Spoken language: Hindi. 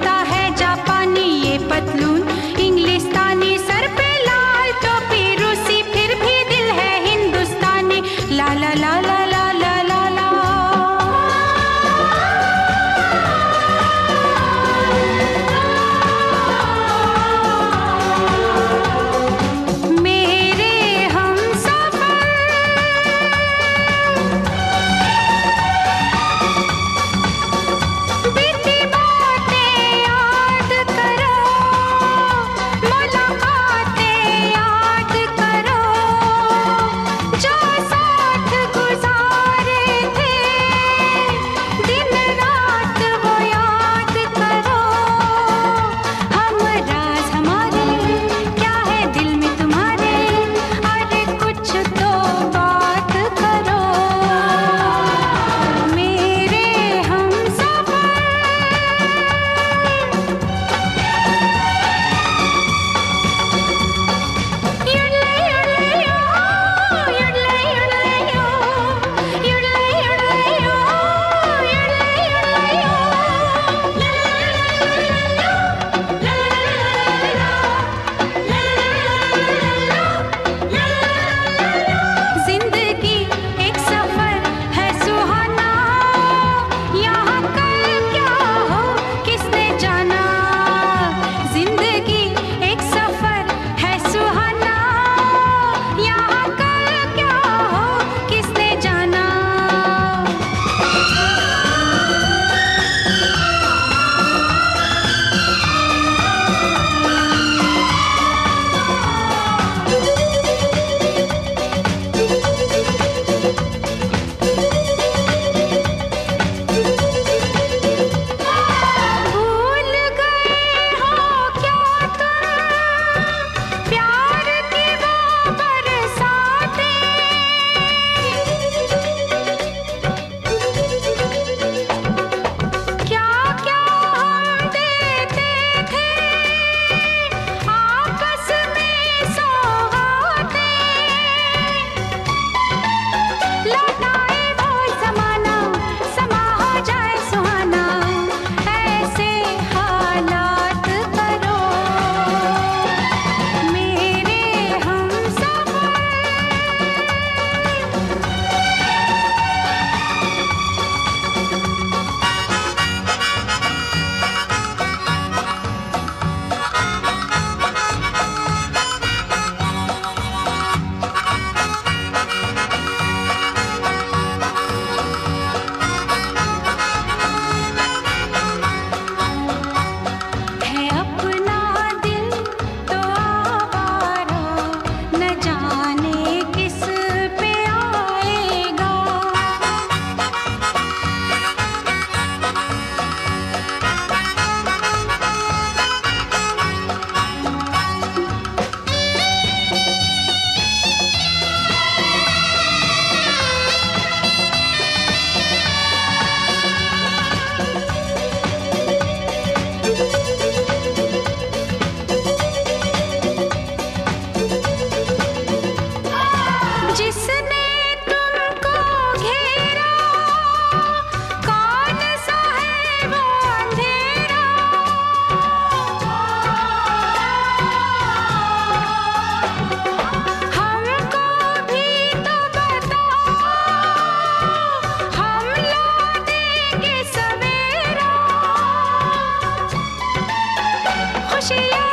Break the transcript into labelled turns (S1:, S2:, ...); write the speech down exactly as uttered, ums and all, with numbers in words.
S1: लगता है जापानी ये पतलून, इंग्लिस्तानी सर पे लाल टोपी, रूसी फिर भी दिल है हिंदुस्तानी। ला ला ला ला ला ला ला ला। मेरे हमसफर बीती बातें याद करो, मुलाकातें याद करो, जो साथ गुजारे थे दिन रात वो याद करो। हम राज हमारे क्या है दिल में तुम्हारे, अरे कुछ तो बात करो। मेरे हमसफर जिंदगी एक सफर है सुहाना, यहाँ कल क्या हो किसने जाना। जिंदगी एक सफर है सुहाना, यहाँ कल क्या हो किसने जाना। भूल गए हो क्या तुम प्यार की वो बरसातें, क्या क्या हम देते थे आपस में सौगातें। लौटाए वो ज़माना समा हो जाए सुहाना, ऐसे हालात करो। मेरे हमसफर है अपना दिल तो आवारा, न जाने किस पे आएगा। जिसने तुमको घेरा कौन सा है वो अंधेरा। हमको भी तो बताओ, हम ला देंगे सवेरा। खुशियाँ